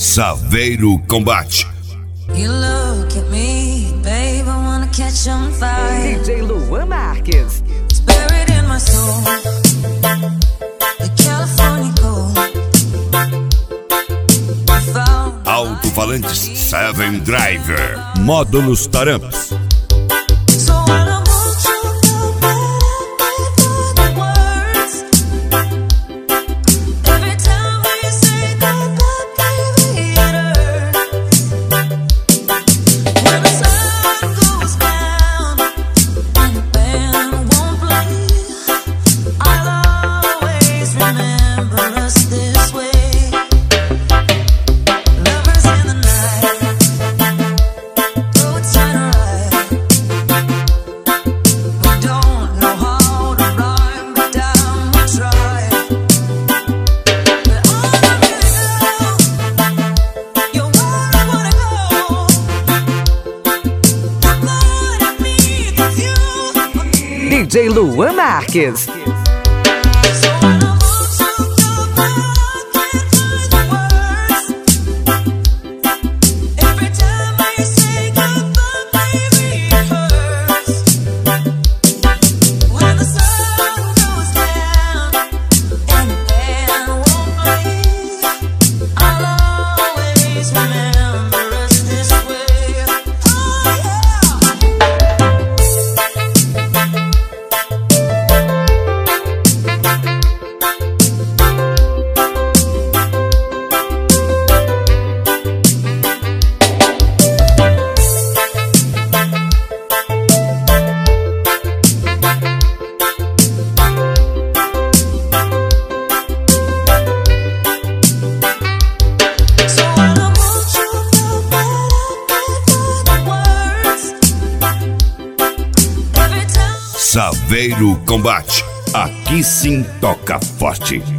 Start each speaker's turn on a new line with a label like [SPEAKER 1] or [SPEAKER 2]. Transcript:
[SPEAKER 1] Saveiro Combate.
[SPEAKER 2] You look at me, babe, I wanna catch on fire.
[SPEAKER 3] DJ Luan Marques.
[SPEAKER 2] It's buried in my soul, the California gold.
[SPEAKER 1] Alto-falantes Seven Driver. Módulos Taramps.
[SPEAKER 2] So when I want you, feel better the words. Every time we say goodbye, baby, it hurts. When the sun goes down and the band won't play, I'll always remember us this way. Lovers in the night, though it's alright. We don't know how to rhyme, but damn, we try. But all I really know, you're where I wanna go. The part of me that's you.
[SPEAKER 3] DJ Luan Marques.
[SPEAKER 2] So when I want you, feel bad, can't find the words. Every time we say goodbye, baby, it hurts. When the sun goes down and the band won't play, I'll always remember us this way. Oh yeah. So when I want you, feel better, the words. Every time.
[SPEAKER 1] Saveiro Combate. Aqui sim toca forte.